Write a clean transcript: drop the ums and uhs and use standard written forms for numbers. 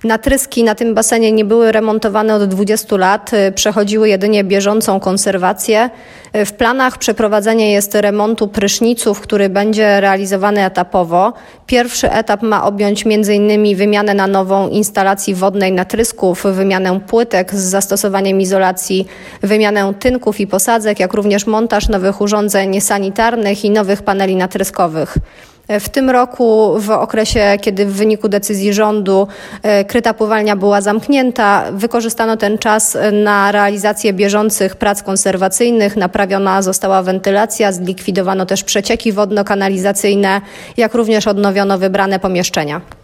Natryski na tym basenie nie były remontowane od 20 lat, przechodziły jedynie bieżącą konserwację. W planach przeprowadzenie jest remontu pryszniców, który będzie realizowany etapowo. Pierwszy etap ma objąć m.in. wymianę na nową instalacji wodnej natrysków, wymianę płytek z zastosowaniem izolacji, wymianę tynków i posadzek, jak również montaż nowych urządzeń sanitarnych i nowych paneli natryskowych. W tym roku, w okresie, kiedy w wyniku decyzji rządu kryta pływalnia była zamknięta, wykorzystano ten czas na realizację bieżących prac konserwacyjnych. Naprawiona została wentylacja, zlikwidowano też przecieki wodno-kanalizacyjne, jak również odnowiono wybrane pomieszczenia.